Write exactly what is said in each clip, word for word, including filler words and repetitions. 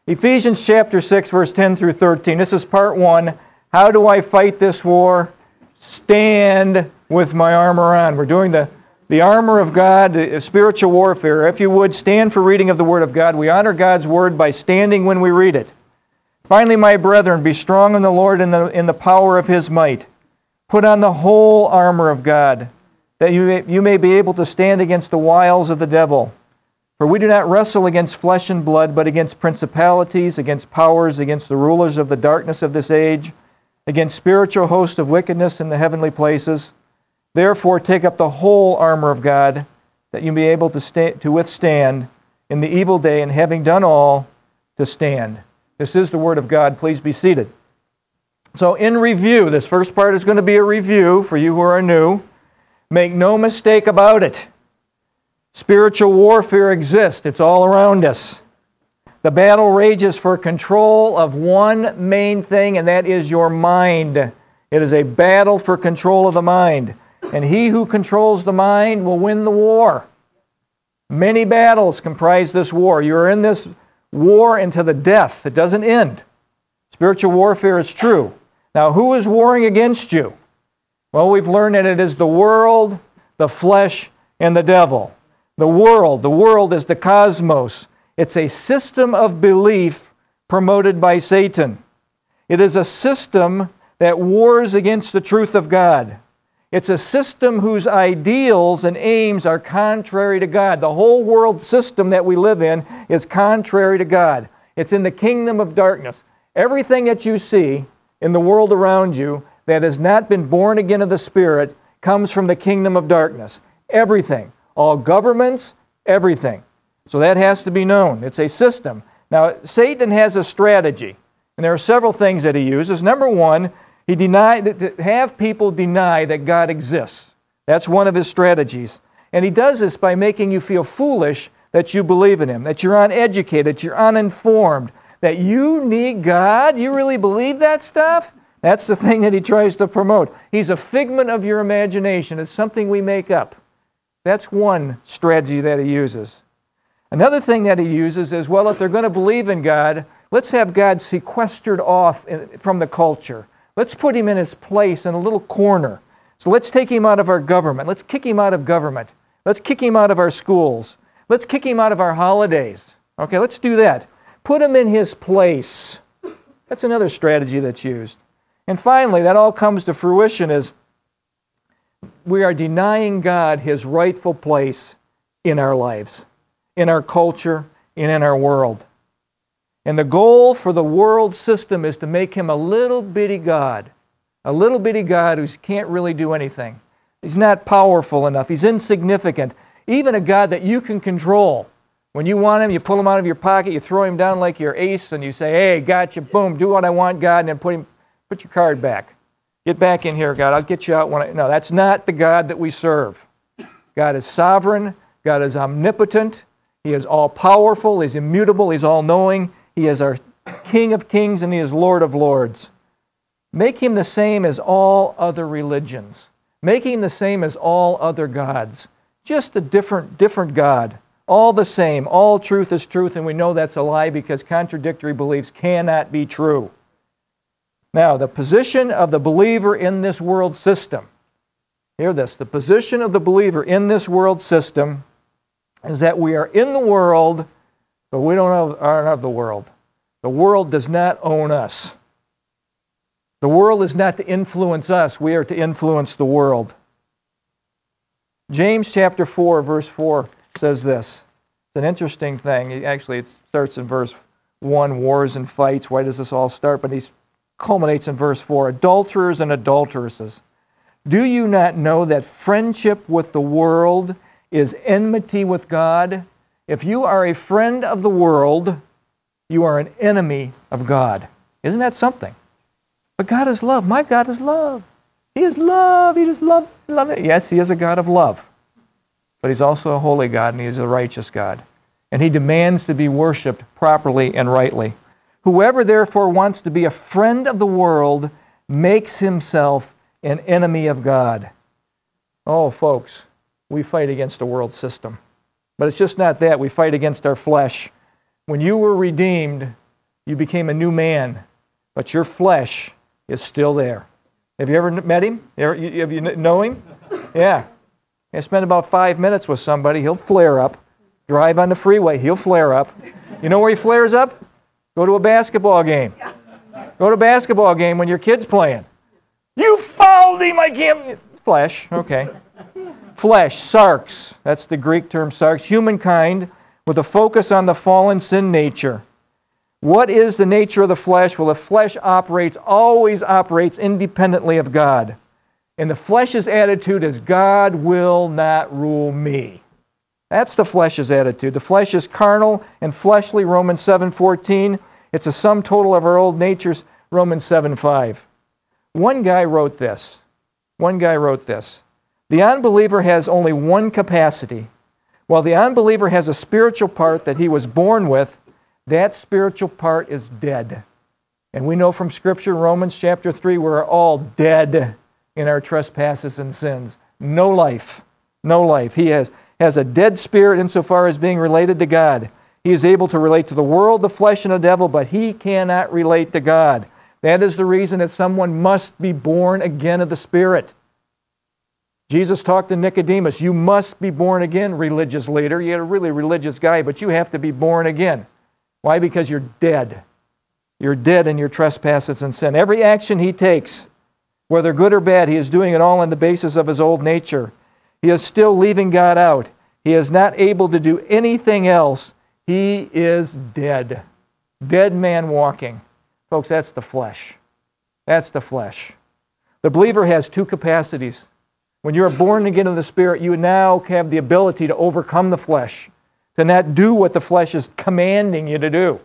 Ephesians chapter six, verse ten through thirteen. This is part one. How do I fight this war? Stand with my armor on. We're doing the, the armor of God, the spiritual warfare. If you would, stand for reading of the Word of God. We honor God's Word by standing when we read it. Finally, my brethren, be strong in the Lord and in, in the power of His might. Put on the whole armor of God, that you may, you may be able to stand against the wiles of the devil. For we do not wrestle against flesh and blood, but against principalities, against powers, against the rulers of the darkness of this age, against spiritual hosts of wickedness in the heavenly places. Therefore take up the whole armor of God, that you may be able to, sta- to withstand in the evil day, and having done all, to stand. This is the Word of God. Please be seated. So in review, this first part is going to be a review for you who are new. Make no mistake about it. Spiritual warfare exists. It's all around us. The battle rages for control of one main thing, and that is your mind. It is a battle for control of the mind. And he who controls the mind will win the war. Many battles comprise this war. You're in this war into the death. It doesn't end. Spiritual warfare is true. Now, who is warring against you? Well, we've learned that it is the world, the flesh, and the devil. The world, the world is the cosmos. It's a system of belief promoted by Satan. It is a system that wars against the truth of God. It's a system whose ideals and aims are contrary to God. The whole world system that we live in is contrary to God. It's in the kingdom of darkness. Everything that you see in the world around you that has not been born again of the Spirit comes from the kingdom of darkness. Everything. All governments, everything. So that has to be known. It's a system. Now, Satan has a strategy, and there are several things that he uses. Number one, he denied to have people deny that God exists. That's one of his strategies. And he does this by making you feel foolish that you believe in Him, that you're uneducated, that you're uninformed, that you need God. You really believe that stuff? That's the thing that he tries to promote. He's a figment of your imagination. It's something we make up. That's one strategy that he uses. Another thing that he uses is, well, if they're going to believe in God, let's have God sequestered off in, from the culture. Let's put Him in His place in a little corner. So let's take Him out of our government. Let's kick Him out of government. Let's kick Him out of our schools. Let's kick Him out of our holidays. Okay, let's do that. Put Him in His place. That's another strategy that's used. And finally, that all comes to fruition is we are denying God His rightful place in our lives, in our culture, and in our world. And the goal for the world system is to make Him a little bitty God, a little bitty God who can't really do anything. He's not powerful enough. He's insignificant. Even a God that you can control. When you want Him, you pull Him out of your pocket, you throw Him down like your ace, and you say, hey, gotcha, boom, do what I want, God, and then put him, put your card back. Get back in here, God. I'll get you out when I... No, that's not the God that we serve. God is sovereign. God is omnipotent. He is all-powerful. He's immutable. He's all-knowing. He is our King of kings, and He is Lord of lords. Make Him the same as all other religions. Make Him the same as all other gods. Just a different, different God. All the same. All truth is truth, and we know that's a lie because contradictory beliefs cannot be true. Now, the position of the believer in this world system, hear this, the position of the believer in this world system is that we are in the world, but we don't know, aren't of the world. The world does not own us. The world is not to influence us. We are to influence the world. James chapter four, verse four says this. It's an interesting thing. Actually, it starts in verse one, wars and fights. Why does this all start? But he's culminates in verse four, adulterers and adulteresses. Do you not know that friendship with the world is enmity with God? If you are a friend of the world, you are an enemy of God. Isn't that something? But God is love. My God is love. He is love. He is love. love it. Yes, He is a God of love. But He's also a holy God, and He is a righteous God. And He demands to be worshipped properly and rightly. Whoever therefore wants to be a friend of the world makes himself an enemy of God. Oh, folks, we fight against the world system. But it's just not that. We fight against our flesh. When you were redeemed, You became a new man, but your flesh is still there. Have you ever met him? Have you know him? Yeah. I spent about five minutes with somebody. He'll flare up. Drive on the freeway. He'll flare up. You know where he flares up? Go to a basketball game. Go to a basketball game when your kid's playing. You fouled him, I can't... Flesh, okay. Flesh, sarx. That's the Greek term sarx. Humankind with a focus on the fallen sin nature. What is the nature of the flesh? Well, the flesh operates, always operates independently of God. And the flesh's attitude is, God will not rule me. That's the flesh's attitude. The flesh is carnal and fleshly, Romans seven fourteen. It's a sum total of our old natures, Romans seven five. One guy wrote this. One guy wrote this. The unbeliever has only one capacity. While the unbeliever has a spiritual part that he was born with, that spiritual part is dead. And we know from Scripture, Romans chapter three, we're all dead in our trespasses and sins. No life. No life. He has, has a dead spirit insofar as being related to God. He is able to relate to the world, the flesh, and the devil, but he cannot relate to God. That is the reason that someone must be born again of the Spirit. Jesus talked to Nicodemus, you must be born again, religious leader. You're a really religious guy, but you have to be born again. Why? Because you're dead. You're dead in your trespasses and sin. Every action he takes, whether good or bad, he is doing it all on the basis of his old nature. He is still leaving God out. He is not able to do anything else. He is dead. Dead man walking. Folks, that's the flesh. That's the flesh. The believer has two capacities. When you're born again of the Spirit, you now have the ability to overcome the flesh, to not do what the flesh is commanding you to do.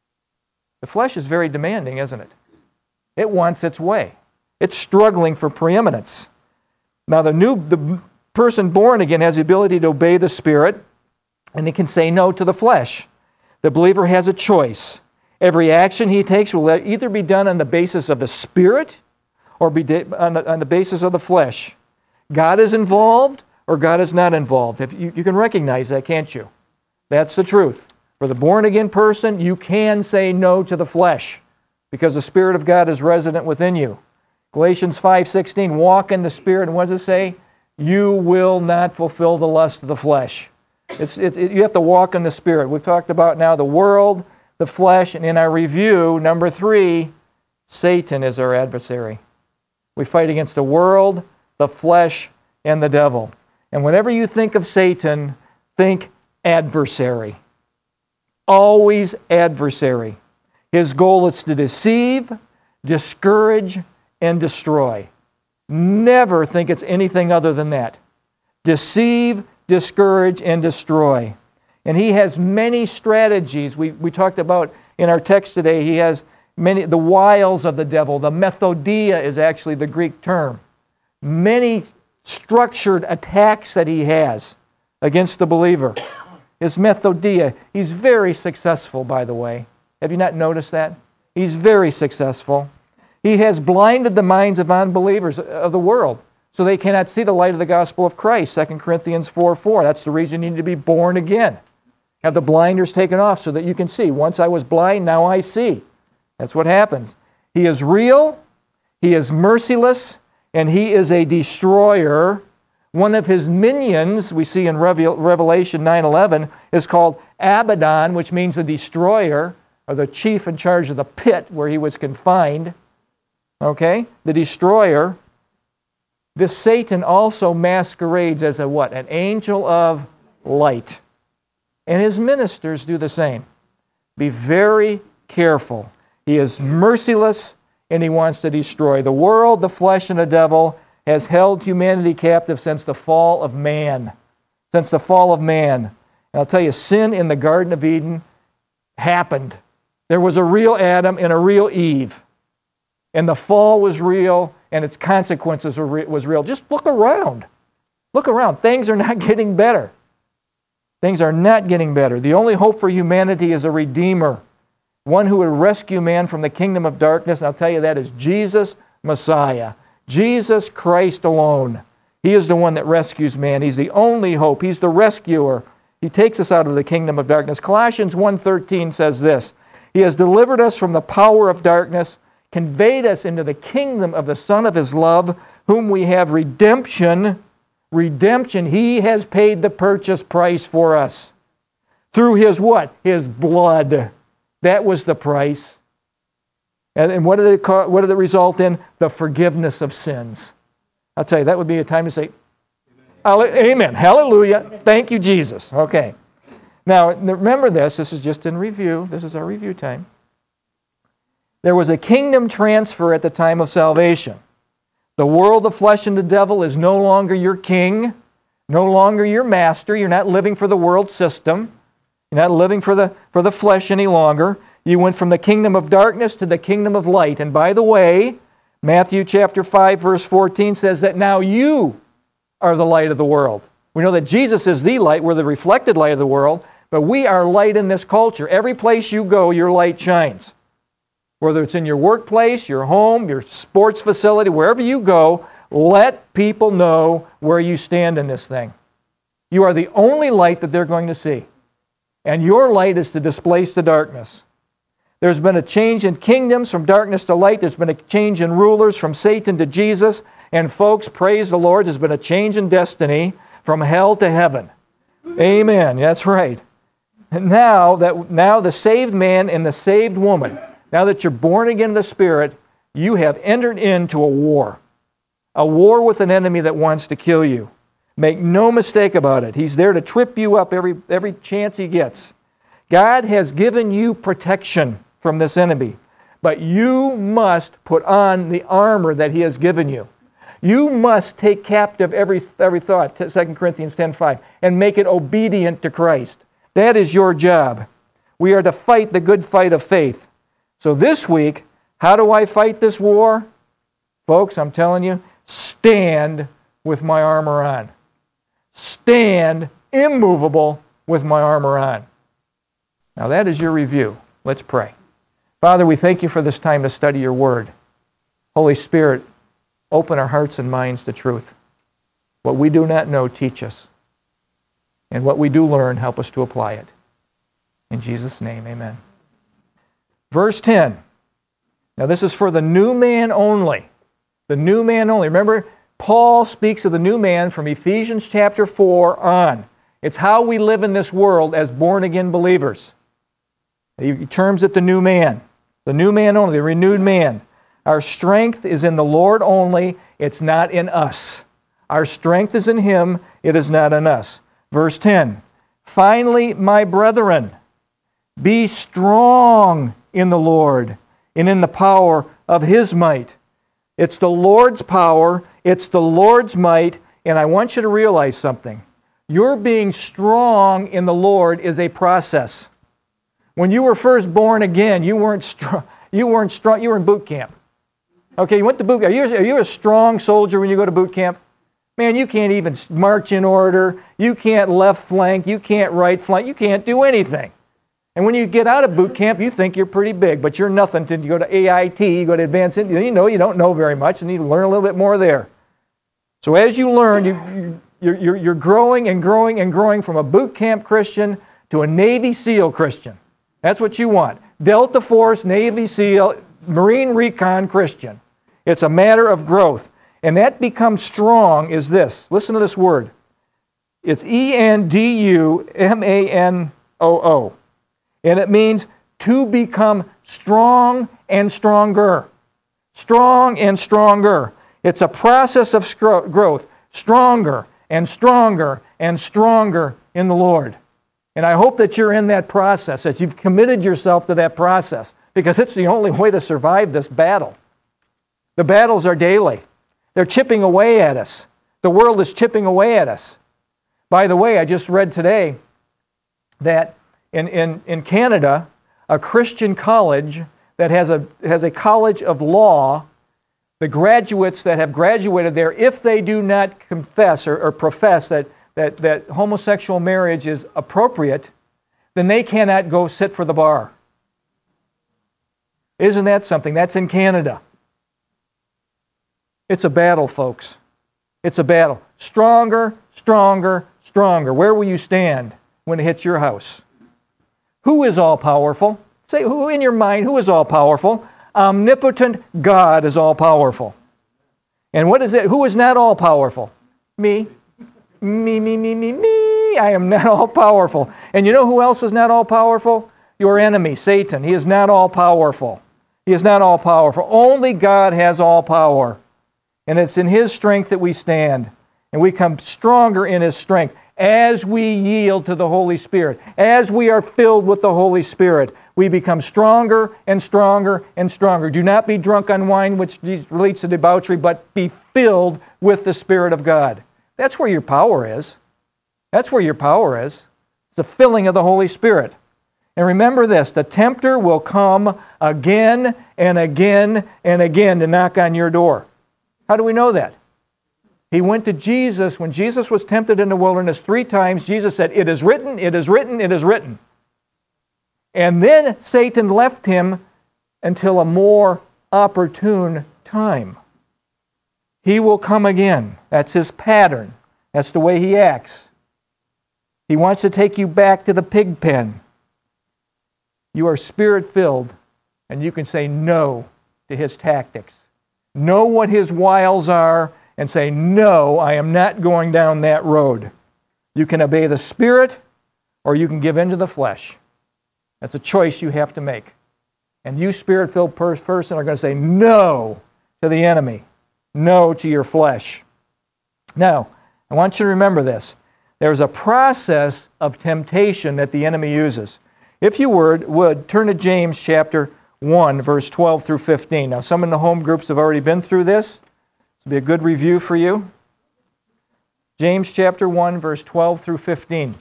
The flesh is very demanding, isn't it? It wants its way. It's struggling for preeminence. Now, the new the person born again has the ability to obey the Spirit, and he can say no to the flesh. The believer has a choice. Every action he takes will either be done on the basis of the Spirit or be on the, on the basis of the flesh. God is involved or God is not involved. If you, you can recognize that, can't you? That's the truth. For the born-again person, you can say no to the flesh because the Spirit of God is resident within you. Galatians five sixteen, walk in the Spirit. And what does it say? You will not fulfill the lust of the flesh. It's, it, it, you have to walk in the Spirit. We've talked about now the world, the flesh, and in our review, number three, Satan is our adversary. We fight against the world, the flesh, and the devil. And whenever you think of Satan, think adversary. Always adversary. His goal is to deceive, discourage, and destroy. Never think it's anything other than that. Deceive, discourage, and destroy. And he has many strategies. We, we talked about in our text today, he has many, the wiles of the devil. The methodia is actually the Greek term. Many structured attacks that he has against the believer. His methodia. He's very successful, by the way. Have you not noticed that? He's very successful. He has blinded the minds of unbelievers of the world so they cannot see the light of the gospel of Christ. Second Corinthians four four. That's the reason you need to be born again. Have the blinders taken off so that you can see. Once I was blind, now I see. That's what happens. He is real. He is merciless. And he is a destroyer. One of his minions, we see in Revelation nine eleven, is called Abaddon, which means the destroyer, or the chief in charge of the pit where he was confined. Okay? The destroyer. This Satan also masquerades as a what? An angel of light. And his ministers do the same. Be very careful. He is merciless, and he wants to destroy. The world, the flesh, and the devil has held humanity captive since the fall of man. Since the fall of man. And I'll tell you, sin in the Garden of Eden happened. There was a real Adam and a real Eve. And the fall was real, and its consequences were re- was real. Just look around. Look around. Things are not getting better. Things are not getting better. The only hope for humanity is a Redeemer. One who would rescue man from the kingdom of darkness. And I'll tell you that is Jesus Messiah. Jesus Christ alone. He is the one that rescues man. He's the only hope. He's the rescuer. He takes us out of the kingdom of darkness. Colossians one thirteen says this, He has delivered us from the power of darkness, conveyed us into the kingdom of the Son of His love, whom we have redemption. Redemption. He has paid the purchase price for us. Through His what? His blood. That was the price. And, and what did it call, what did it result in? The forgiveness of sins. I'll tell you, that would be a time to say, Amen. Amen. Hallelujah. Thank you, Jesus. Okay. Now, remember this. This is just in review. This is our review time. There was a kingdom transfer at the time of salvation. The world, the flesh, and the devil is no longer your king, no longer your master. You're not living for the world system. You're not living for the, for the flesh any longer. You went from the kingdom of darkness to the kingdom of light. And by the way, Matthew chapter five, verse fourteen says that now you are the light of the world. We know that Jesus is the light. We're the reflected light of the world. But we are light in this culture. Every place you go, your light shines. Whether it's in your workplace, your home, your sports facility, wherever you go, let people know where you stand in this thing. You are the only light that they're going to see. And your light is to displace the darkness. There's been a change in kingdoms from darkness to light. There's been a change in rulers from Satan to Jesus. And folks, praise the Lord, there's been a change in destiny from hell to heaven. Amen. That's right. And now, that, now the saved man and the saved woman, now that you're born again in the Spirit, you have entered into a war. A war with an enemy that wants to kill you. Make no mistake about it. He's there to trip you up every, every chance he gets. God has given you protection from this enemy, but you must put on the armor that He has given you. You must take captive every, every thought, Second Corinthians ten five, and make it obedient to Christ. That is your job. We are to fight the good fight of faith. So this week, how do I fight this war? Folks, I'm telling you, stand with my armor on. Stand immovable with my armor on. Now that is your review. Let's pray. Father, we thank you for this time to study your word. Holy Spirit, open our hearts and minds to truth. What we do not know, teach us. And what we do learn, help us to apply it. In Jesus' name, amen. Verse ten. Now this is for the new man only. The new man only. Remember, Paul speaks of the new man from Ephesians chapter four on. It's how we live in this world as born-again believers. He terms it the new man. The new man only, the renewed man. Our strength is in the Lord only. It's not in us. Our strength is in Him. It is not in us. Verse ten. Finally, my brethren, be strong in the Lord and in the power of His might. It's the Lord's power. It's the Lord's might. And I want you to realize something. Your being strong in the Lord is a process. When you were first born again, you weren't strong. You weren't strong. You were in boot camp. Okay, you went to boot camp. Are you, are you a strong soldier when you go to boot camp? Man, you can't even march in order. You can't left flank. You can't right flank. You can't do anything. And when you get out of boot camp, you think you're pretty big, but you're nothing until you go to A I T, you go to advanced, you know you don't know very much, and you need to learn a little bit more there. So as you learn, you, you, you're, you're growing and growing and growing from a boot camp Christian to a Navy SEAL Christian. That's what you want. Delta Force, Navy SEAL, Marine Recon Christian. It's a matter of growth. And that becomes strong is this. Listen to this word. It's E N D U M A N O O. And it means to become strong and stronger. Strong and stronger. It's a process of growth. Stronger and stronger and stronger in the Lord. And I hope that you're in that process, that you've committed yourself to that process, because it's the only way to survive this battle. The battles are daily. They're chipping away at us. The world is chipping away at us. By the way, I just read today that in, in, in Canada, a Christian college that has a, has a college of law, the graduates that have graduated there, if they do not confess or, or profess that, that, that homosexual marriage is appropriate, then they cannot go sit for the bar. Isn't that something? That's in Canada. It's a battle, folks. It's a battle. Stronger, stronger, stronger. Where will you stand when it hits your house? Who is all-powerful? Say, who in your mind, who is all-powerful? Omnipotent God is all-powerful. And what is it? Who is not all-powerful? Me. Me, me, me, me, me. I am not all-powerful. And you know who else is not all-powerful? Your enemy, Satan. He is not all-powerful. He is not all-powerful. Only God has all power. And it's in His strength that we stand. And we come stronger in His strength as we yield to the Holy Spirit. As we are filled with the Holy Spirit, we become stronger and stronger and stronger. Do not be drunk on wine, which relates to debauchery, but be filled with the Spirit of God. That's where your power is. That's where your power is. It's the filling of the Holy Spirit. And remember this, the tempter will come again and again and again to knock on your door. How do we know that? He went to Jesus. When Jesus was tempted in the wilderness three times, Jesus said, "It is written, it is written, it is written." And then Satan left him until a more opportune time. He will come again. That's his pattern. That's the way he acts. He wants to take you back to the pig pen. You are Spirit-filled, and you can say no to his tactics. Know what his wiles are, and say, no, I am not going down that road. You can obey the Spirit, or you can give in to the flesh. That's a choice you have to make. And you Spirit-filled person are going to say no to the enemy. No to your flesh. Now, I want you to remember this. There's a process of temptation that the enemy uses. If you would, would turn to James chapter one, verse twelve through fifteen. Now, some in the home groups have already been through this. This will be a good review for you. James chapter one, verse twelve through fifteen.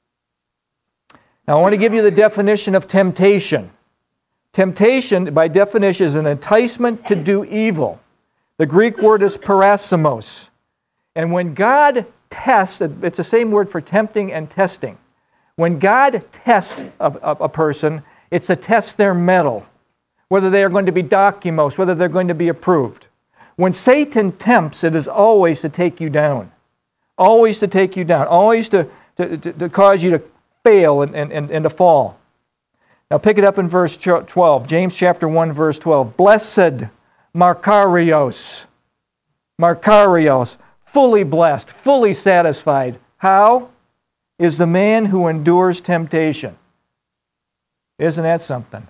Now, I want to give you the definition of temptation. Temptation, by definition, is an enticement to do evil. The Greek word is parasimos. And when God tests, it's the same word for tempting and testing. When God tests a, a, a person, it's to test their mettle, whether they are going to be dokimos, whether they're going to be approved. When Satan tempts, it is always to take you down. Always to take you down. Always to, to, to, to cause you to fail and, and, and to fall. Now pick it up in verse twelve. James chapter one, verse twelve. Blessed Makarios. Makarios. Fully blessed. Fully satisfied. How? Is the man who endures temptation. Isn't that something?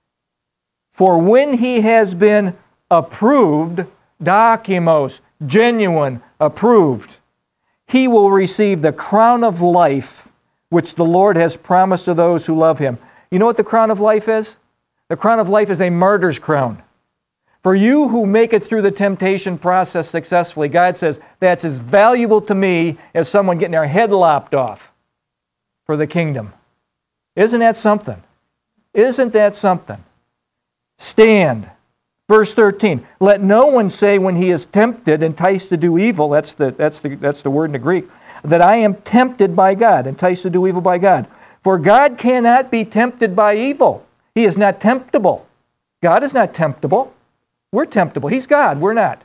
For when he has been approved, dokimos, genuine, approved, he will receive the crown of life which the Lord has promised to those who love him. You know what the crown of life is? The crown of life is a martyr's crown. For you who make it through the temptation process successfully, God says, that's as valuable to me as someone getting their head lopped off for the kingdom. Isn't that something? Isn't that something? Stand. Verse thirteen. Let no one say when he is tempted, enticed to do evil, that's the, that's the, that's the word in the Greek, that I am tempted by God, enticed to do evil by God. For God cannot be tempted by evil. He is not temptable. God is not temptable. We're temptable. He's God. We're not.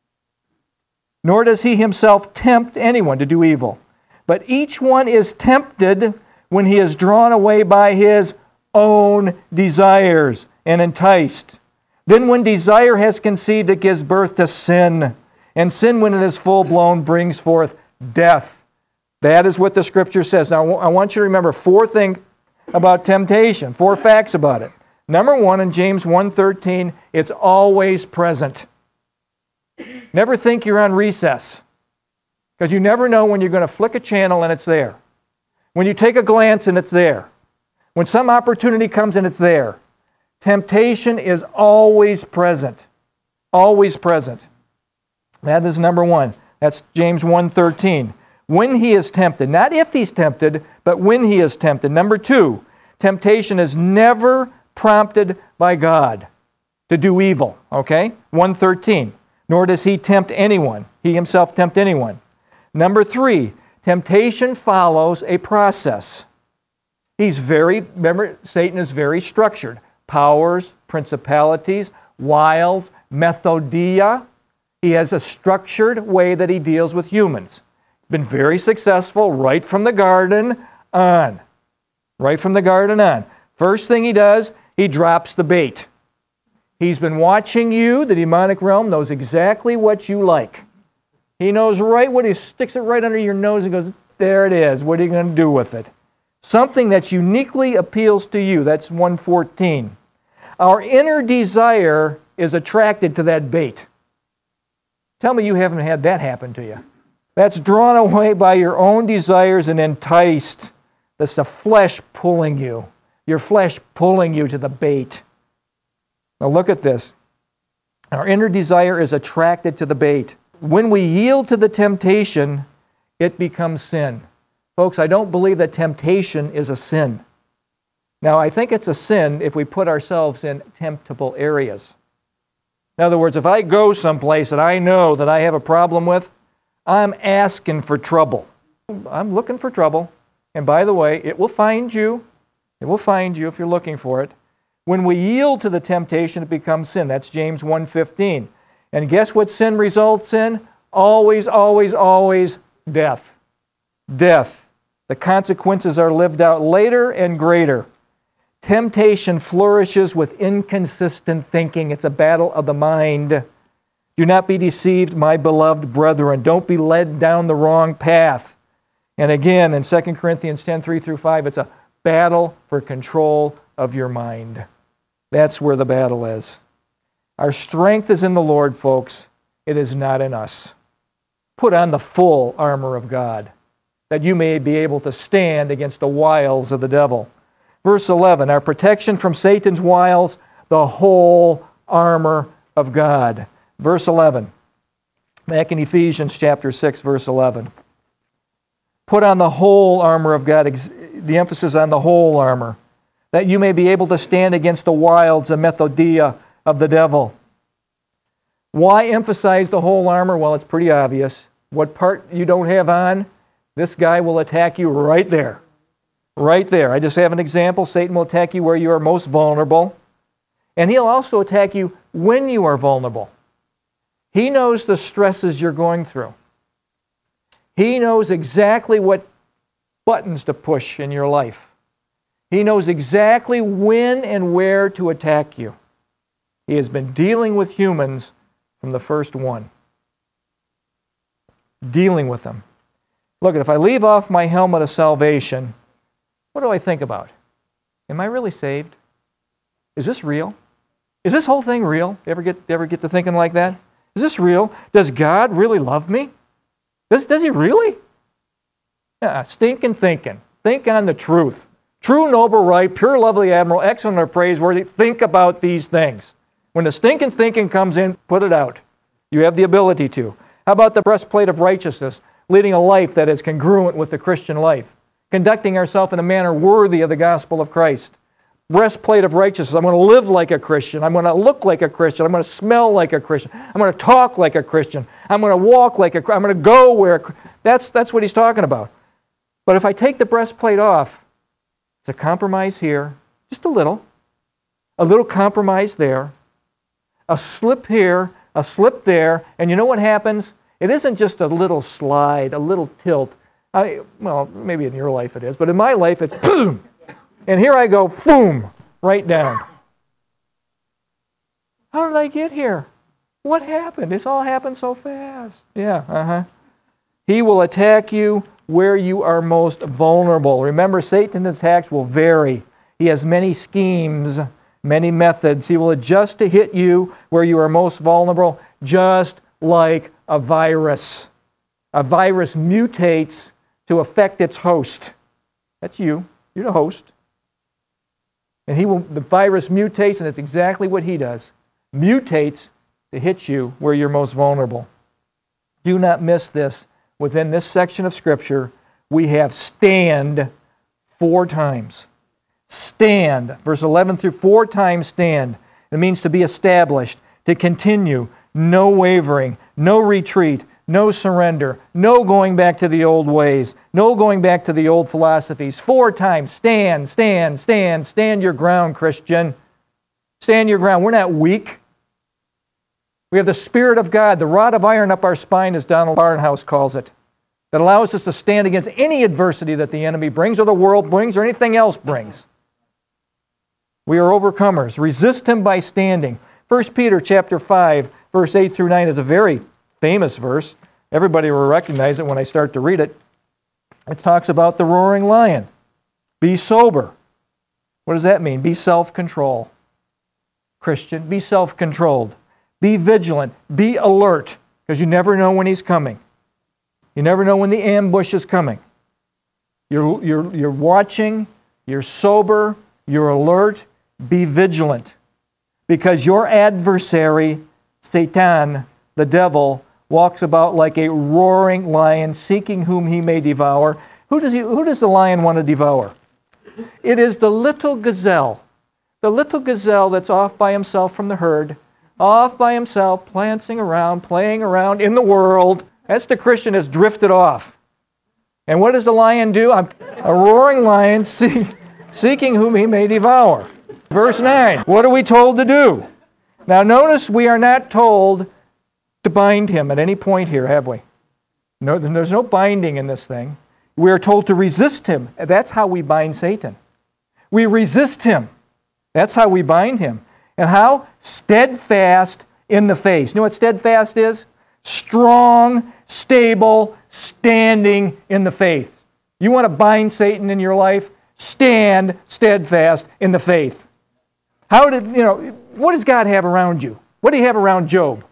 Nor does he himself tempt anyone to do evil. But each one is tempted when he is drawn away by his own desires and enticed. Then when desire has conceived, it gives birth to sin. And sin, when it is full-blown, brings forth death. That is what the Scripture says. Now, I want you to remember four things about temptation, four facts about it. Number one, in James one thirteen, it's always present. Never think you're on recess, because you never know when you're going to flick a channel and it's there. When you take a glance and it's there. When some opportunity comes and it's there. Temptation is always present. Always present. That is number one. That's James one thirteen. When he is tempted. Not if he's tempted, but when he is tempted. Number two, temptation is never prompted by God to do evil. Okay? one thirteen. Nor does he tempt anyone. He himself tempt anyone. Number three, temptation follows a process. He's very, remember, Satan is very structured. Powers, principalities, wiles, methodia. He has a structured way that he deals with humans. Been very successful right from the garden on. Right from the garden on. First thing he does, he drops the bait. He's been watching you. The demonic realm knows exactly what you like. He knows right what he sticks it right under your nose and goes, there it is. What are you going to do with it? Something that uniquely appeals to you. That's one fourteen. Our inner desire is attracted to that bait. Tell me you haven't had that happen to you. That's drawn away by your own desires and enticed. That's the flesh pulling you. Your flesh pulling you to the bait. Now look at this. Our inner desire is attracted to the bait. When we yield to the temptation, it becomes sin. Folks, I don't believe that temptation is a sin. Now, I think it's a sin if we put ourselves in temptable areas. In other words, if I go someplace that I know that I have a problem with, I'm asking for trouble. I'm looking for trouble. And by the way, it will find you. It will find you if you're looking for it. When we yield to the temptation, it becomes sin. That's James one fifteen. And guess what sin results in? Always, always, always death. Death. The consequences are lived out later and greater. Temptation flourishes with inconsistent thinking. It's a battle of the mind. Do not be deceived, my beloved brethren. Don't be led down the wrong path. And again, in Second Corinthians ten, three through five, it's a battle for control of your mind. That's where the battle is. Our strength is in the Lord, folks. It is not in us. Put on the full armor of God, that you may be able to stand against the wiles of the devil. Verse eleven, our protection from Satan's wiles, the whole armor of God. Verse eleven, back in Ephesians chapter six, verse eleven. Put on the whole armor of God, the emphasis on the whole armor, that you may be able to stand against the wiles and methodia of the devil. Why emphasize the whole armor? Well, it's pretty obvious. What part you don't have on, this guy will attack you right there. Right there. I just have an example. Satan will attack you where you are most vulnerable. And he'll also attack you when you are vulnerable. He knows the stresses you're going through. He knows exactly what buttons to push in your life. He knows exactly when and where to attack you. He has been dealing with humans from the first one. Dealing with them. Look, if I leave off my helmet of salvation, what do I think about? Am I really saved? Is this real? Is this whole thing real? You ever get, ever get to thinking like that? Is this real? Does God really love me? Does, does He really? Yeah, stinking thinking. Think on the truth. True, noble, right, pure, lovely, admirable, excellent, or praiseworthy. Think about these things. When the stinking thinking comes in, put it out. You have the ability to. How about the breastplate of righteousness? Leading a life that is congruent with the Christian life. Conducting ourselves in a manner worthy of the gospel of Christ. Breastplate of righteousness. I'm going to live like a Christian. I'm going to look like a Christian. I'm going to smell like a Christian. I'm going to talk like a Christian. I'm going to walk like a Christian. I'm going to go where... That's, that's what he's talking about. But if I take the breastplate off, it's a compromise here. Just a little. A little compromise there. A slip here. A slip there. And you know what happens? It isn't just a little slide, a little tilt. I, well, maybe in your life it is, but in my life it's boom, and here I go, boom, right down. How did I get here? What happened? This all happened so fast. Yeah, uh-huh. He will attack you where you are most vulnerable. Remember, Satan's attacks will vary. He has many schemes, many methods. He will adjust to hit you where you are most vulnerable, just like a virus. A virus mutates to affect its host. That's you. You're the host. And he will. The virus mutates, and it's exactly what he does. Mutates to hit you where you're most vulnerable. Do not miss this. Within this section of Scripture, we have stand four times. Stand. Verse eleven through four times stand. It means to be established, to continue, no wavering, no retreat, no surrender, no going back to the old ways, no going back to the old philosophies. Four times, stand, stand, stand, stand your ground, Christian. Stand your ground. We're not weak. We have the Spirit of God, the rod of iron up our spine, as Donald Barnhouse calls it, that allows us to stand against any adversity that the enemy brings, or the world brings, or anything else brings. We are overcomers. Resist him by standing. First Peter chapter five, verse eight through nine is a very famous verse. Everybody will recognize it when I start to read it. It talks about the roaring lion. Be sober. What does that mean? Be self-control. Christian, be self-controlled. Be vigilant. Be alert, because you never know when he's coming. You never know when the ambush is coming. You're, you're, you're watching, you're sober, you're alert. Be vigilant, because your adversary, Satan, the devil, walks about like a roaring lion, seeking whom he may devour. Who does, he, who does the lion want to devour? It is the little gazelle. The little gazelle that's off by himself from the herd, off by himself, prancing around, playing around in the world. That's the Christian that's drifted off. And what does the lion do? A roaring lion see, seeking whom he may devour. Verse nine, what are we told to do? Now notice we are not told to bind him at any point here, have we? No, there's no binding in this thing. We are told to resist him. That's how we bind Satan. We resist him. That's how we bind him. And how? Steadfast in the faith. You know what steadfast is? Strong, stable, standing in the faith. You want to bind Satan in your life? Stand steadfast in the faith. How did, you know, what does God have around you? What do you have around Job?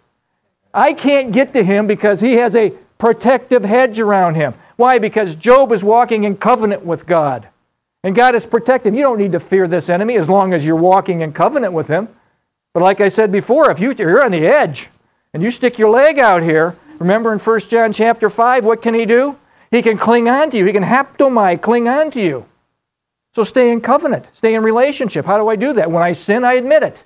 I can't get to him because he has a protective hedge around him. Why? Because Job is walking in covenant with God. And God is protecting him. You don't need to fear this enemy as long as you're walking in covenant with him. But like I said before, if you, you're on the edge and you stick your leg out here, remember in First John chapter five, what can he do? He can cling on to you. He can haptomai, cling on to you. So stay in covenant. Stay in relationship. How do I do that? When I sin, I admit it.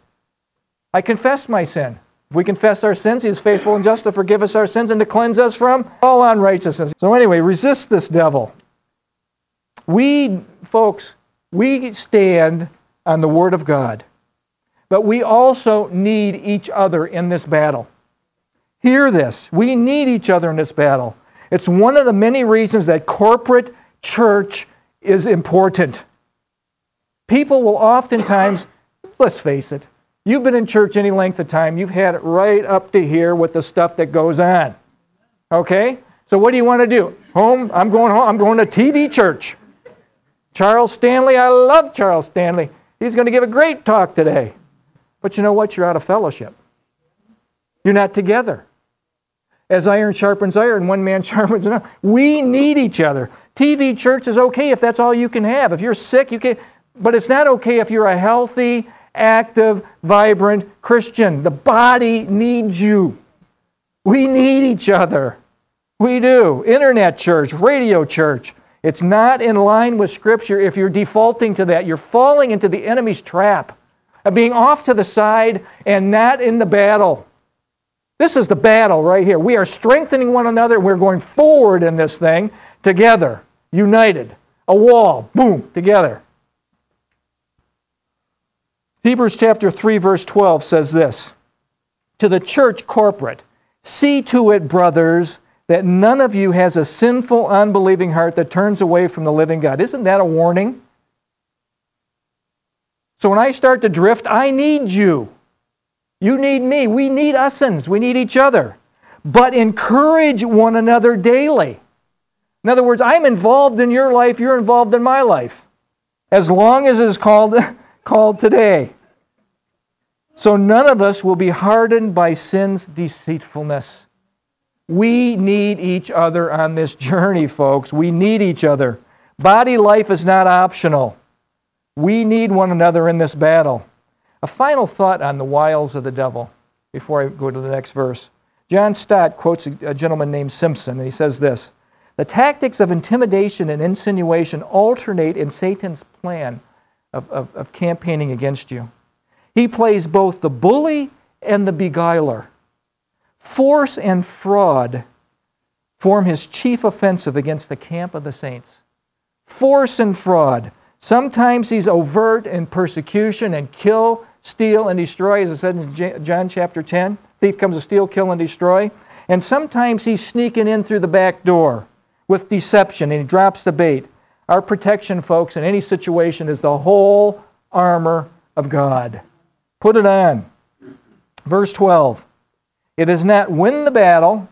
I confess my sin. If we confess our sins, he is faithful and just to forgive us our sins and to cleanse us from all unrighteousness. So anyway, resist this devil. We, folks, we stand on the Word of God. But we also need each other in this battle. Hear this. We need each other in this battle. It's one of the many reasons that corporate church is important. People will oftentimes, let's face it, you've been in church any length of time, you've had it right up to here with the stuff that goes on. Okay? So what do you want to do? Home? I'm going home. I'm going to T V church. Charles Stanley, I love Charles Stanley. He's going to give a great talk today. But you know what? You're out of fellowship. You're not together. As iron sharpens iron, one man sharpens another. We need each other. T V church is okay if that's all you can have. If you're sick, you can. But it's not okay if you're a healthy, active, vibrant Christian. The body needs you. We need each other. We do. Internet church, radio church. It's not in line with Scripture if you're defaulting to that. You're falling into the enemy's trap of being off to the side and not in the battle. This is the battle right here. We are strengthening one another. We're going forward in this thing together, united. A wall, boom, together. Hebrews chapter three, verse twelve says this, to the church corporate, see to it, brothers, that none of you has a sinful, unbelieving heart that turns away from the living God. Isn't that a warning? So when I start to drift, I need you. You need me. We need usins. We need each other. But encourage one another daily. In other words, I'm involved in your life, you're involved in my life. As long as it's called, called today. So none of us will be hardened by sin's deceitfulness. We need each other on this journey, folks. We need each other. Body life is not optional. We need one another in this battle. A final thought on the wiles of the devil before I go to the next verse. John Stott quotes a gentleman named Simpson, and he says this, the tactics of intimidation and insinuation alternate in Satan's plan of, of, of campaigning against you. He plays both the bully and the beguiler. Force and fraud form his chief offensive against the camp of the saints. Force and fraud. Sometimes he's overt in persecution and kill, steal, and destroy, as it said in John chapter ten. Thief comes to steal, kill, and destroy. And sometimes he's sneaking in through the back door with deception, and he drops the bait. Our protection, folks, in any situation is the whole armor of God. Put it on. Verse twelve. It is not win the battle.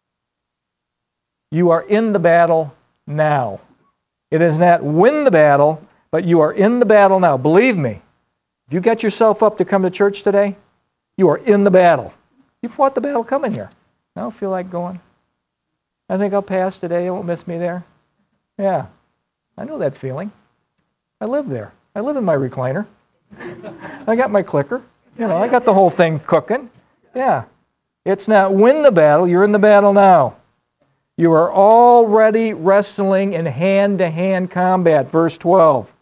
You are in the battle now. It is not win the battle, but you are in the battle now. Believe me, if you got yourself up to come to church today, you are in the battle. You fought the battle coming here. I don't feel like going. I think I'll pass today. You won't miss me there. Yeah, I know that feeling. I live there. I live in my recliner. I got my clicker. You know, I got the whole thing cooking. Yeah. It's not win the battle. You're in the battle now. You are already wrestling in hand-to-hand combat. Verse twelve.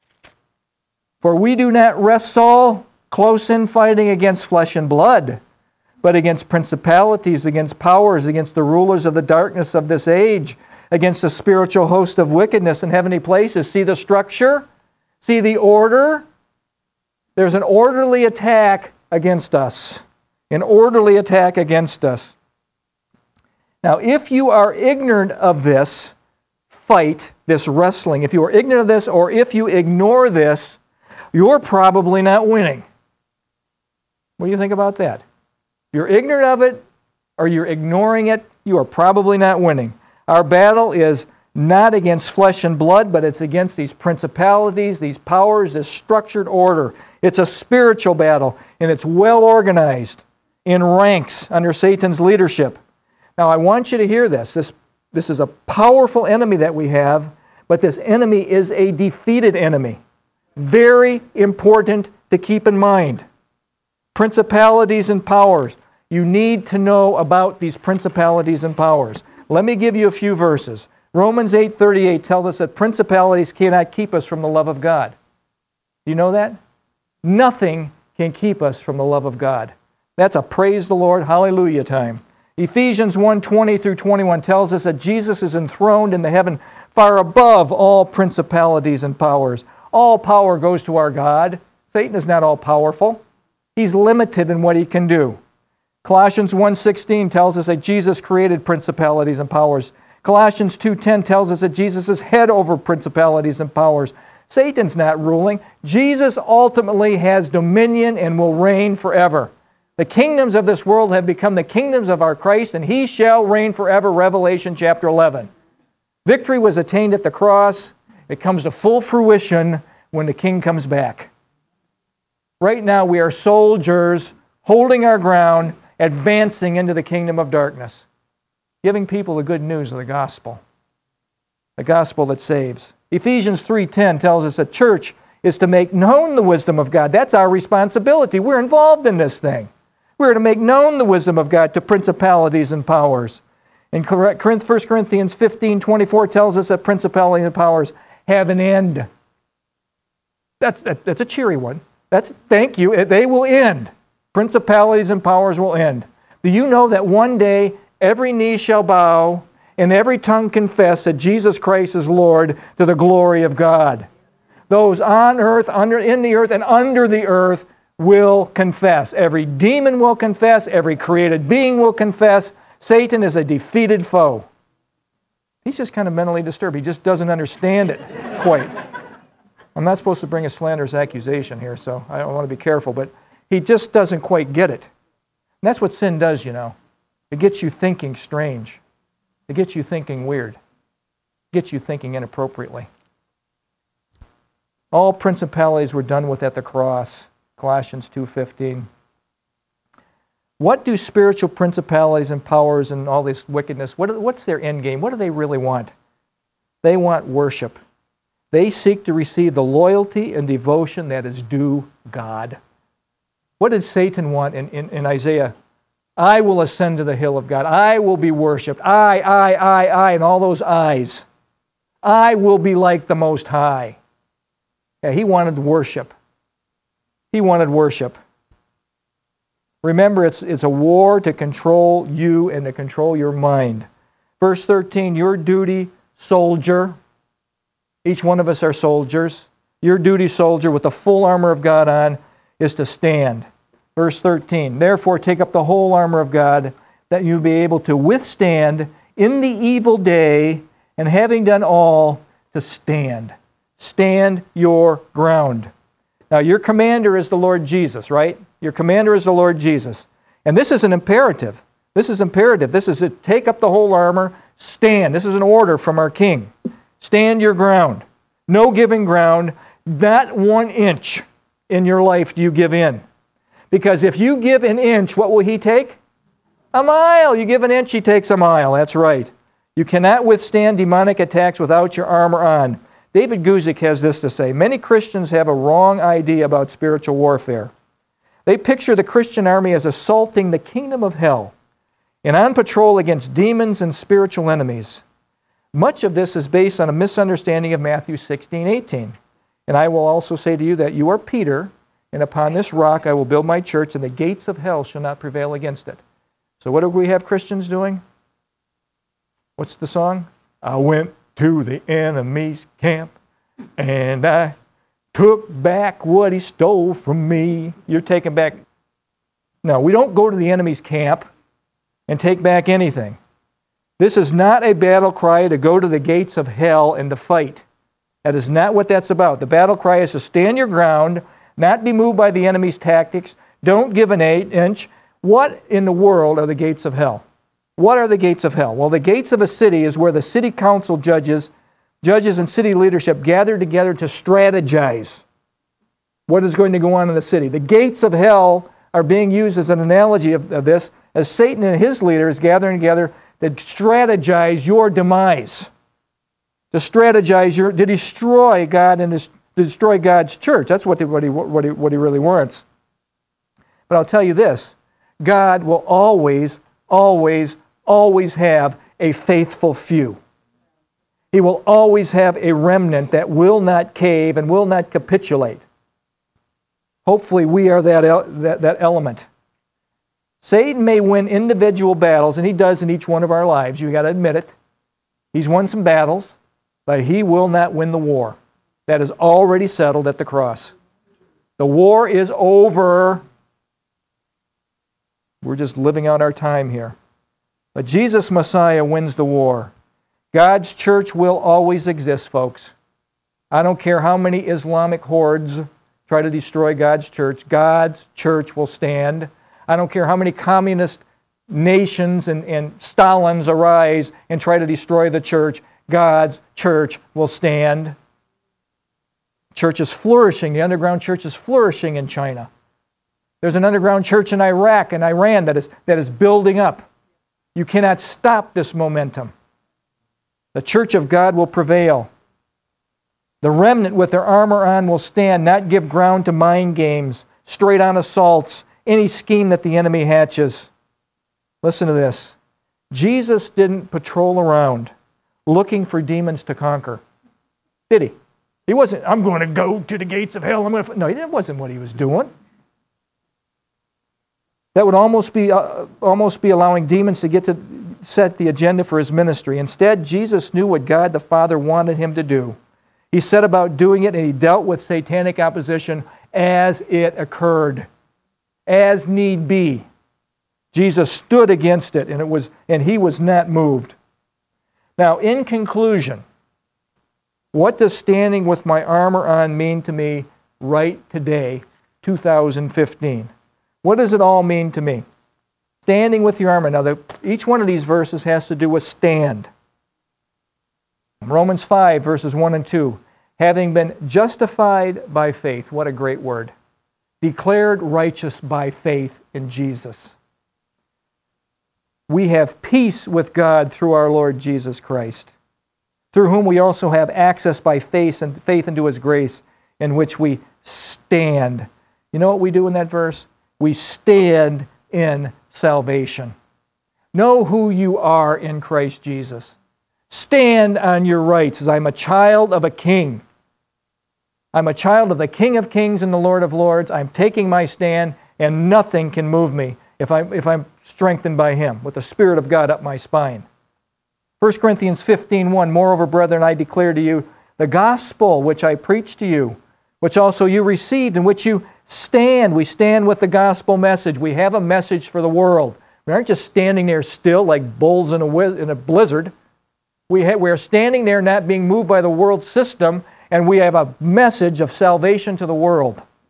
For we do not wrestle close in fighting against flesh and blood, but against principalities, against powers, against the rulers of the darkness of this age, against the spiritual host of wickedness in heavenly places. See the structure? See the order? There's an orderly attack against us. An orderly attack against us. Now, if you are ignorant of this fight, this wrestling, if you are ignorant of this, or if you ignore this, you're probably not winning. What do you think about that? If you're ignorant of it, or you're ignoring it, you are probably not winning. Our battle is not against flesh and blood, but it's against these principalities, these powers, this structured order. It's a spiritual battle, and it's well organized in ranks under Satan's leadership. Now, I want you to hear this. This, this is a powerful enemy that we have, but this enemy is a defeated enemy. Very important to keep in mind. Principalities and powers. You need to know about these principalities and powers. Let me give you a few verses. Romans eight thirty-eight tells us that principalities cannot keep us from the love of God. Do you know that? Nothing can keep us from the love of God. That's a praise the Lord, hallelujah time. Ephesians one twenty through twenty-one tells us that Jesus is enthroned in the heaven far above all principalities and powers. All power goes to our God. Satan is not all powerful. He's limited in what he can do. Colossians one sixteen tells us that Jesus created principalities and powers. Colossians two ten tells us that Jesus is head over principalities and powers. Satan's not ruling. Jesus ultimately has dominion and will reign forever. The kingdoms of this world have become the kingdoms of our Christ, and he shall reign forever, Revelation chapter eleven. Victory was attained at the cross. It comes to full fruition when the king comes back. Right now we are soldiers holding our ground, advancing into the kingdom of darkness, giving people the good news of the gospel, the gospel that saves. Ephesians three ten tells us that church is to make known the wisdom of God. That's our responsibility. We're involved in this thing. We're to make known the wisdom of God to principalities and powers. And First Corinthians fifteen twenty-four tells us that principalities and powers have an end. That's, that, that's a cheery one. That's, thank you. They will end. Principalities and powers will end. Do you know that one day every knee shall bow and every tongue confess that Jesus Christ is Lord to the glory of God? Those on earth, under, in the earth, and under the earth will confess. Every demon will confess. Every created being will confess. Satan is a defeated foe. He's just kind of mentally disturbed. He just doesn't understand it quite. I'm not supposed to bring a slanderous accusation here, so I don't want to be careful, but he just doesn't quite get it. And that's what sin does, you know. It gets you thinking strange. It gets you thinking weird. It gets you thinking inappropriately. All principalities were done with at the cross. Colossians two fifteen. What do spiritual principalities and powers and all this wickedness, what, what's their end game? What do they really want? They want worship. They seek to receive the loyalty and devotion that is due God. What did Satan want in, in, in Isaiah? I will ascend to the hill of God. I will be worshipped. I, I, I, I, and all those I's. I will be like the Most High. Yeah, he wanted worship. He wanted worship. Remember, it's, it's a war to control you and to control your mind. Verse thirteen, your duty, soldier. Each one of us are soldiers. Your duty, soldier, with the full armor of God on, is to stand. Verse thirteen, therefore take up the whole armor of God, that you be able to withstand in the evil day, and having done all, to stand. Stand your ground. Now, your commander is the Lord Jesus, right? Your commander is the Lord Jesus. And this is an imperative. This is imperative. This is to take up the whole armor, stand. This is an order from our King. Stand your ground. No giving ground. Not one inch in your life do you give in. Because if you give an inch, what will he take? A mile. You give an inch, he takes a mile. That's right. You cannot withstand demonic attacks without your armor on. David Guzik has this to say, many Christians have a wrong idea about spiritual warfare. They picture the Christian army as assaulting the kingdom of hell and on patrol against demons and spiritual enemies. Much of this is based on a misunderstanding of Matthew sixteen eighteen. And I will also say to you that you are Peter, and upon this rock I will build my church, and the gates of hell shall not prevail against it. So what do we have Christians doing? What's the song? I went to the enemy's camp, and I took back what he stole from me. You're taking back... No, we don't go to the enemy's camp and take back anything. This is not a battle cry to go to the gates of hell and to fight. That is not what that's about. The battle cry is to stand your ground, not be moved by the enemy's tactics. Don't give an eight inch. What in the world are the gates of hell? What are the gates of hell? Well, the gates of a city is where the city council judges, judges and city leadership gather together to strategize what is going to go on in the city. The gates of hell are being used as an analogy of, of this, as Satan and his leaders gathering together to strategize your demise, to strategize your, to destroy God and to destroy God's church. That's what, the, what, he, what, he, what he really wants. But I'll tell you this, God will always, always, always have a faithful few. He will always have a remnant that will not cave and will not capitulate. Hopefully we are that, that, that element. Satan may win individual battles, and he does in each one of our lives. You've got to admit it. He's won some battles, but he will not win the war. That is already settled at the cross. The war is over. We're just living out our time here. But Jesus Messiah wins the war. God's church will always exist, folks. I don't care how many Islamic hordes try to destroy God's church. God's church will stand. I don't care how many communist nations and, and Stalins arise and try to destroy the church. God's church will stand. Church is flourishing. The underground church is flourishing in China. There's an underground church in Iraq and Iran that is, that is building up. You cannot stop this momentum. The church of God will prevail. The remnant with their armor on will stand, not give ground to mind games, straight-on assaults, any scheme that the enemy hatches. Listen to this. Jesus didn't patrol around looking for demons to conquer. Did he? He wasn't, I'm going to go to the gates of hell. I'm going to... No, that wasn't what he was doing. That would almost be, uh, almost be allowing demons to get to set the agenda for his ministry. Instead, Jesus knew what God the Father wanted him to do. He set about doing it, and he dealt with satanic opposition as it occurred, as need be. Jesus stood against it, and it was, and he was not moved. Now, in conclusion, what does standing with my armor on mean to me right today, two thousand fifteen? What does it all mean to me? Standing with your armor. Now, the, each one of these verses has to do with stand. Romans five, verses one and two. Having been justified by faith. What a great word. Declared righteous by faith in Jesus. We have peace with God through our Lord Jesus Christ, through whom we also have access by faith and faith into his grace, in which we stand. You know what we do in that verse? We stand in salvation. Know who you are in Christ Jesus. Stand on your rights, as I'm a child of a king. I'm a child of the King of Kings and the Lord of Lords. I'm taking my stand, and nothing can move me if I'm, if I'm strengthened by him, with the Spirit of God up my spine. First Corinthians fifteen one, Moreover, brethren, I declare to you the gospel which I preached to you, which also you received, in which you stand. We stand with the gospel message. We have a message for the world. We aren't just standing there still like bulls in a, in a blizzard. We, ha- we are standing there not being moved by the world system, and we have a message of salvation to the world.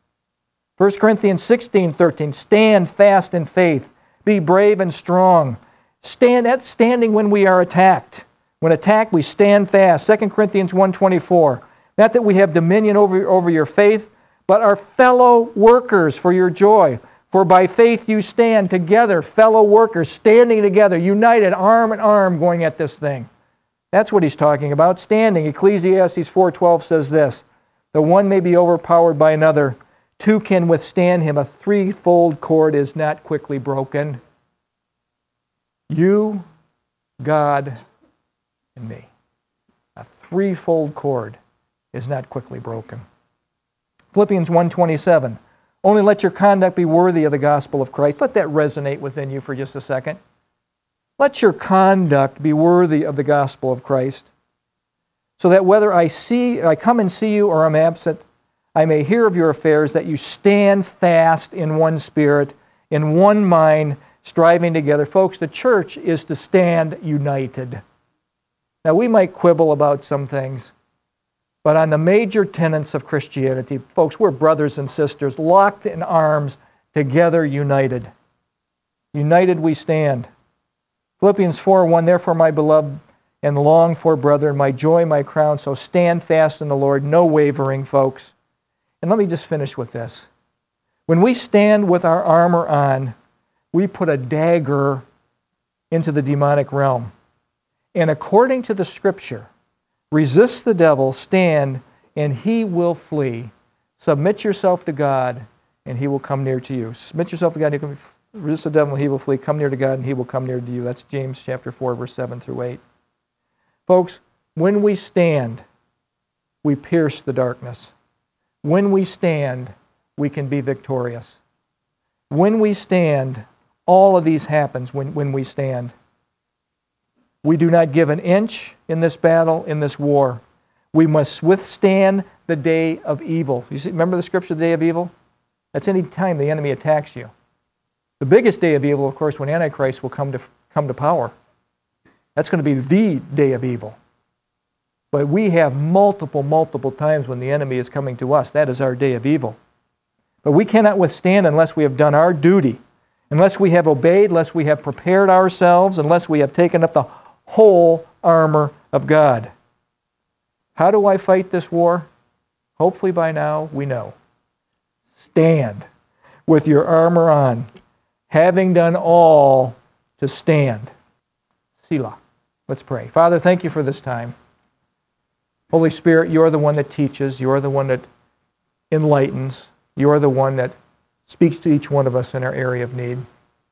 First Corinthians sixteen thirteen, stand fast in faith. Be brave and strong. Stand, that's standing when we are attacked. When attacked, we stand fast. Second Corinthians one twenty-four, not that we have dominion over, over your faith, but are fellow workers for your joy. For by faith you stand together, fellow workers, standing together, united, arm in arm, going at this thing. That's what he's talking about, standing. Ecclesiastes four twelve says this, the one may be overpowered by another, two can withstand him. A threefold cord is not quickly broken. You, God, and me. A threefold cord is not quickly broken. Philippians one twenty-seven, only let your conduct be worthy of the gospel of Christ. Let that resonate within you for just a second. Let your conduct be worthy of the gospel of Christ, so that whether I see, I come and see you or am absent, I may hear of your affairs, that you stand fast in one spirit, in one mind, striving together. Folks, the church is to stand united. Now, we might quibble about some things, but on the major tenets of Christianity, folks, we're brothers and sisters, locked in arms, together united. United we stand. Philippians four one, therefore, my beloved and longed for brethren, my joy, my crown, so stand fast in the Lord, no wavering, folks. And let me just finish with this. When we stand with our armor on, we put a dagger into the demonic realm. And according to the Scripture, resist the devil, stand, and he will flee. Submit yourself to God, and he will come near to you. Submit yourself to God, and he will resist the devil, and he will flee. Come near to God, and he will come near to you. That's James chapter four, verse seven through eight. Folks, when we stand, we pierce the darkness. When we stand, we can be victorious. When we stand, all of these happens when, when we stand. We do not give an inch in this battle, in this war. We must withstand the day of evil. You see, remember the scripture, the day of evil? That's any time the enemy attacks you. The biggest day of evil, of course, when Antichrist will come to, come to power. That's going to be the day of evil. But we have multiple, multiple times when the enemy is coming to us. That is our day of evil. But we cannot withstand unless we have done our duty, unless we have obeyed, unless we have prepared ourselves, unless we have taken up the whole armor of God. How do I fight this war? Hopefully by now we know. Stand with your armor on, having done all to stand. Selah. Let's pray. Father, thank you for this time. Holy Spirit, you are the one that teaches. You are the one that enlightens. You are the one that speaks to each one of us in our area of need.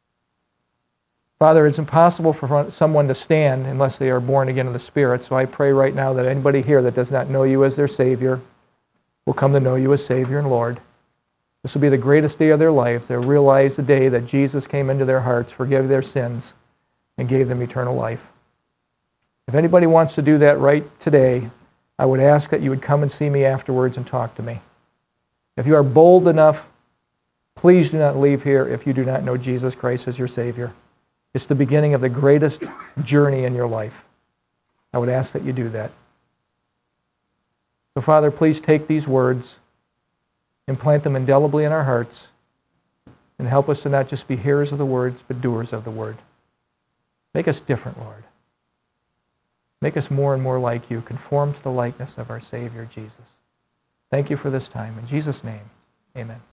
Father, it's impossible for someone to stand unless they are born again of the Spirit. So I pray right now that anybody here that does not know you as their Savior will come to know you as Savior and Lord. This will be the greatest day of their lives. They'll realize the day that Jesus came into their hearts, forgave their sins, and gave them eternal life. If anybody wants to do that right today, I would ask that you would come and see me afterwards and talk to me. If you are bold enough, please do not leave here if you do not know Jesus Christ as your Savior. It's the beginning of the greatest journey in your life. I would ask that you do that. So, Father, please take these words, implant them indelibly in our hearts, and help us to not just be hearers of the words, but doers of the word. Make us different, Lord. Make us more and more like you, conform to the likeness of our Savior, Jesus. Thank you for this time. In Jesus' name, amen.